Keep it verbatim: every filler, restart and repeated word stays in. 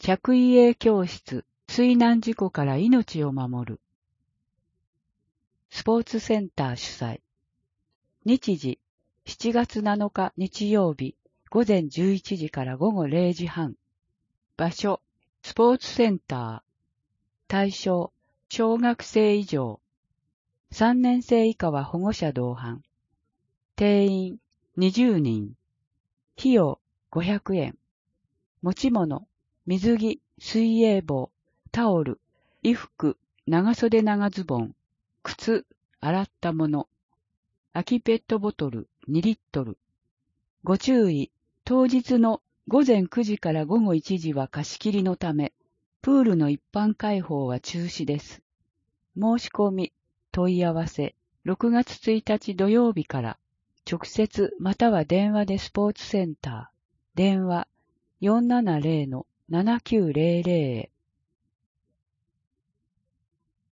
着衣泳教室、水難事故から命を守る。スポーツセンター主催。日時、しちがつなのか日曜日、午前じゅういちじから午後れいじはん。場所、スポーツセンター。対象、小学生以上。さんねんせい以下は保護者同伴。定員、にじゅうにん。費用、ごひゃくえん。持ち物、水着、水泳帽、タオル、衣服、長袖長ズボン、靴、洗ったもの。空きペットボトルにリットル。ご注意、当日のごぜんくじからごごいちじは貸し切りのため、プールの一般開放は中止です。申し込み、問い合わせ、ろくがつついたち土曜日から、直接または電話でスポーツセンター、電話 よんななゼロのななきゅうゼロゼロへ。